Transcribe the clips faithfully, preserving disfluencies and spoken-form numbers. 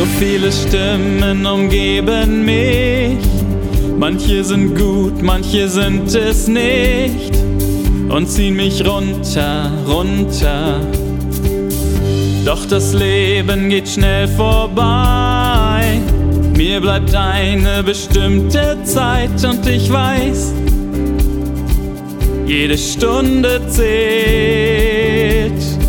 So viele Stimmen umgeben mich, manche sind gut, manche sind es nicht und ziehen mich runter, runter. Doch das Leben geht schnell vorbei, mir bleibt eine bestimmte Zeit und ich weiß, jede Stunde zählt.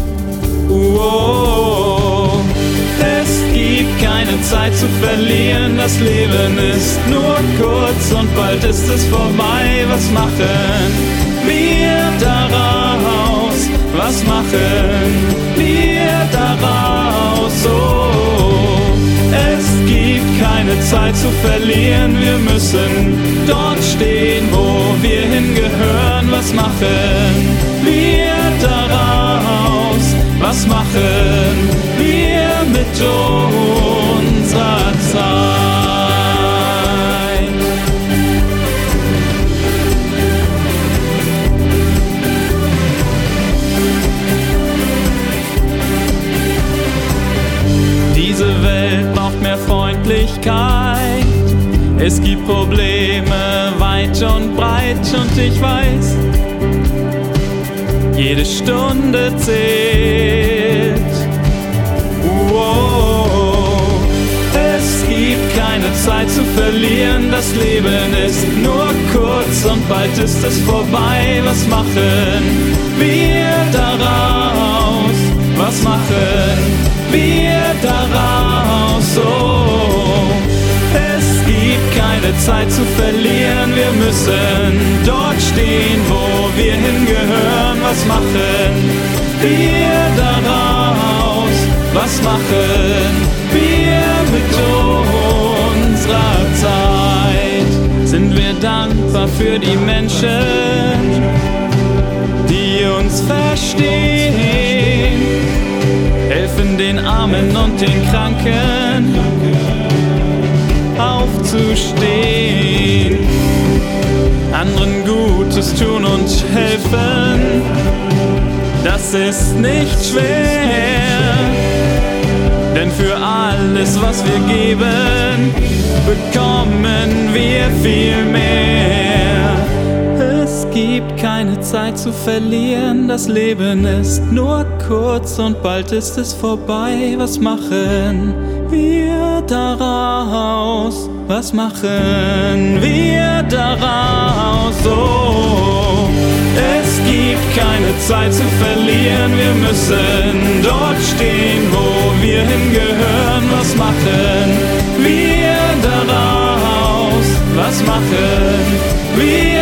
Uoh. Es gibt keine Zeit zu verlieren, das Leben ist nur kurz und bald ist es vorbei. Was machen wir daraus? Was machen wir daraus? Oh, es gibt keine Zeit zu verlieren, wir müssen dort stehen, wo wir hingehören. Was machen wir daraus? Was machen wir mit unserer Zeit? Diese Welt braucht mehr Freundlichkeit. Es gibt Probleme weit und breit und ich weiß, jede Stunde zählt. Wow. Es gibt keine Zeit zu verlieren, das Leben ist nur kurz und bald ist es vorbei. Was machen wir daraus? Was machen wir daraus? Oh, es gibt keine Zeit zu verlieren, wir müssen dort stehen, wo wir hingehören. Was machen wir daraus? Was machen wir mit unserer Zeit? Sind wir dankbar für die Menschen, die uns verstehen, helfen den Armen und den Kranken aufzustehen, anderen Gutes tun und helfen, das ist nicht schwer, denn für alles, was wir geben, bekommen wir viel mehr. Es gibt keine Zeit zu verlieren, das Leben ist nur kurz und bald ist es vorbei. Was machen wir daraus? Was machen wir daraus? Oh, es gibt keine Zeit zu verlieren, wir müssen dort stehen, wo wir hingehören. Was machen wir daraus? Was machen wir